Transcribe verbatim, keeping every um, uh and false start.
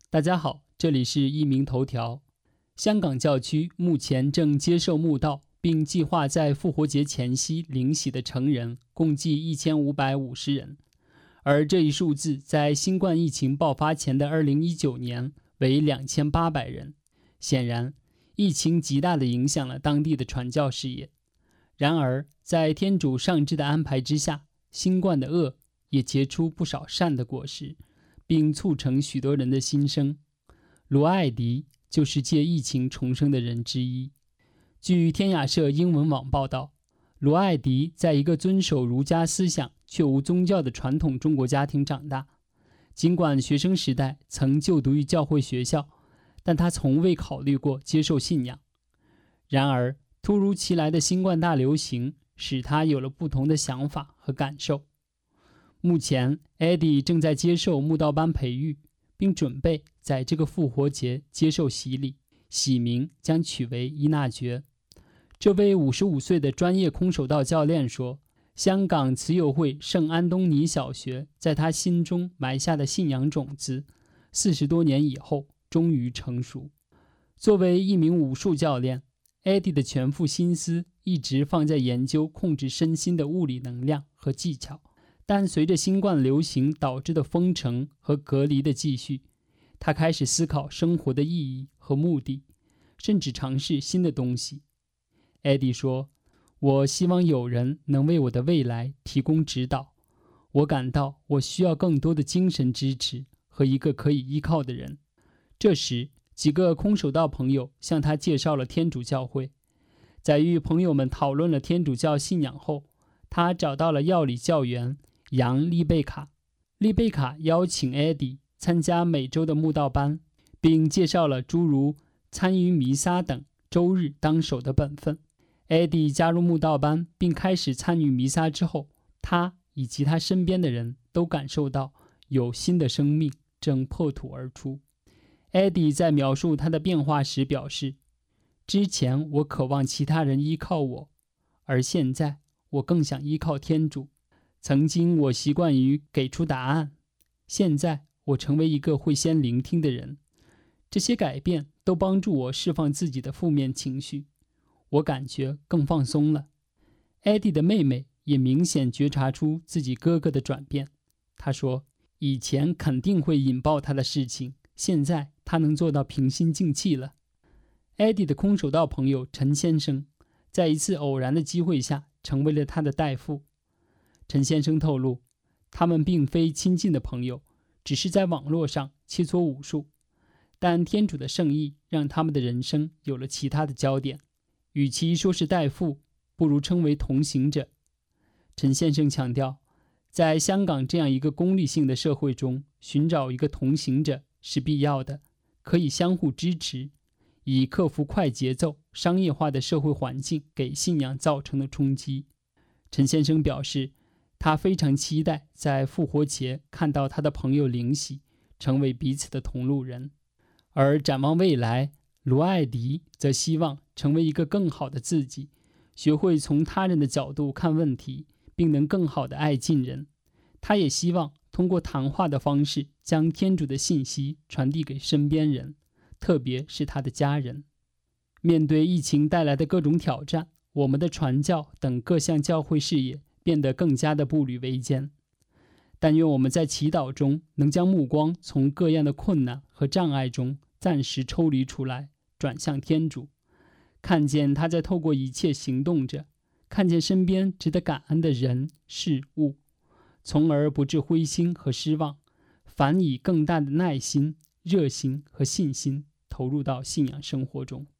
大家好，这里是一鸣头条。香港教区目前正接受慕道，并计划在复活节前夕领洗的成人共计一千五百五十人，而这一数字在新冠疫情爆发前的二零一九年为两千八百人。显然，疫情极大地影响了当地的传教事业。然而，在天主上智的安排之下，新冠的恶也结出不少善的果实，并促成许多人的新生。罗艾迪就是借疫情重生的人之一。据天雅社英文网报道，罗艾迪在一个遵守儒家思想却无宗教的传统中国家庭长大。尽管学生时代曾就读于教会学校，但他从未考虑过接受信仰。然而，突如其来的新冠大流行使他有了不同的想法和感受。目前 Eddie 正在接受慕道班培育，并准备在这个复活节接受洗礼，洗名将取为依纳爵。这位五十五岁的专业空手道教练说，香港慈幼会圣安东尼小学在他心中埋下的信仰种子，四十多年以后终于成熟。作为一名武术教练， Eddie 的全副心思一直放在研究控制身心的物理能量和技巧。但随着新冠流行导致的封城和隔离的继续，他开始思考生活的意义和目的，甚至尝试新的东西。艾迪说，我希望有人能为我的未来提供指导，我感到我需要更多的精神支持和一个可以依靠的人。这时，几个空手道朋友向他介绍了天主教会。在与朋友们讨论了天主教信仰后，他找到了药理教员杨丽贝卡。丽贝卡邀请 Eddie 参加每周的慕道班，并介绍了诸如参与弥撒等周日当守的本分。Eddie 加入慕道班并开始参与弥撒之后，他以及他身边的人都感受到有新的生命正破土而出。Eddie 在描述他的变化时表示，之前我渴望其他人依靠我，而现在我更想依靠天主。曾经我习惯于给出答案，现在我成为一个会先聆听的人。这些改变都帮助我释放自己的负面情绪，我感觉更放松了。Eddie 的妹妹也明显觉察出自己哥哥的转变。她说，以前肯定会引爆他的事情，现在他能做到平心静气了。Eddie 的空手道朋友陈先生在一次偶然的机会下成为了他的代父。陈先生透露，他们并非亲近的朋友，只是在网络上切磋武术，但天主的圣意让他们的人生有了其他的焦点，与其说是代父，不如称为同行者。陈先生强调，在香港这样一个功利性的社会中，寻找一个同行者是必要的，可以相互支持，以克服快节奏、商业化的社会环境给信仰造成的冲击。陈先生表示，他非常期待在复活节看到他的朋友灵洗，成为彼此的同路人。而展望未来，罗艾迪则希望成为一个更好的自己，学会从他人的角度看问题，并能更好地爱近人。他也希望通过谈话的方式将天主的信息传递给身边人，特别是他的家人。面对疫情带来的各种挑战，我们的传教等各项教会事业变得更加的步履维艰。但愿我们在祈祷中能将目光从各样的困难和障碍中暂时抽离出来，转向天主，看见他在透过一切行动着，看见身边值得感恩的人事物，从而不致灰心和失望，反以更大的耐心、热心和信心投入到信仰生活中。